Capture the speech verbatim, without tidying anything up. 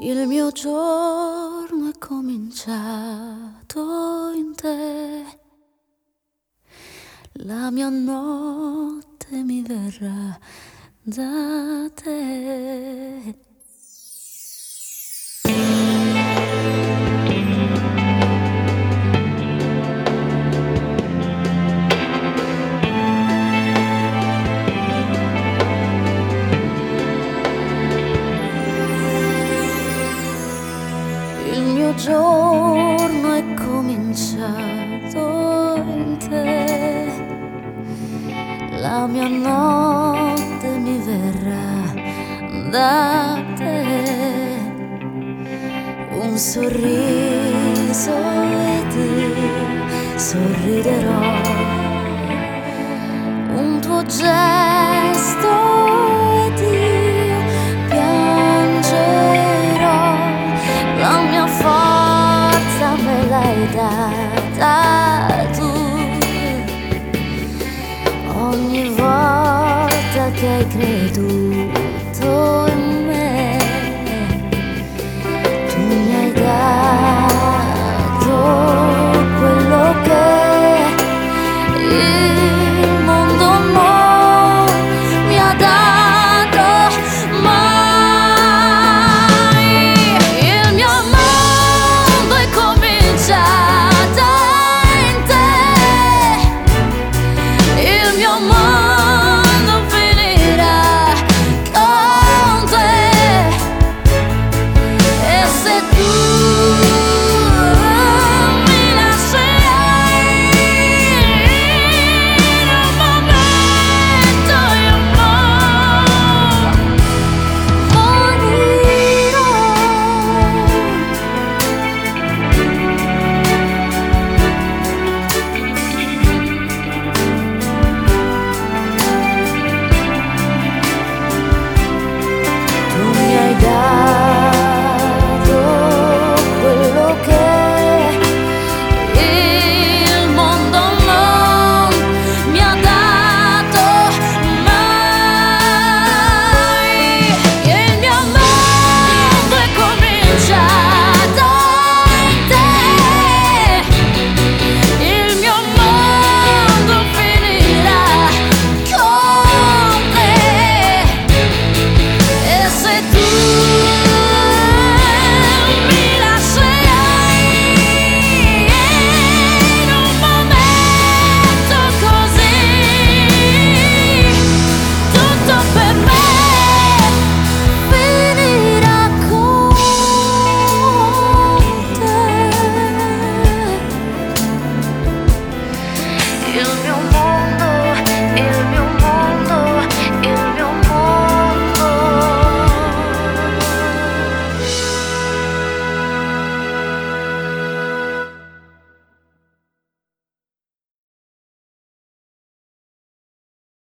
Il mio giorno è cominciato in te, la mia notte mi verrà da te. Il mio giorno è cominciato in te, la mia notte mi verrà da te. Un sorriso ed io sorriderò, un tuo gesto ed io piangerò. La mia forza me l'hai data tu, ogni volta che hai creduto in me, tu mi hai dato quello che il mondo non mi ha dato mai. Il mio mondo è cominciato in te, il mio mondo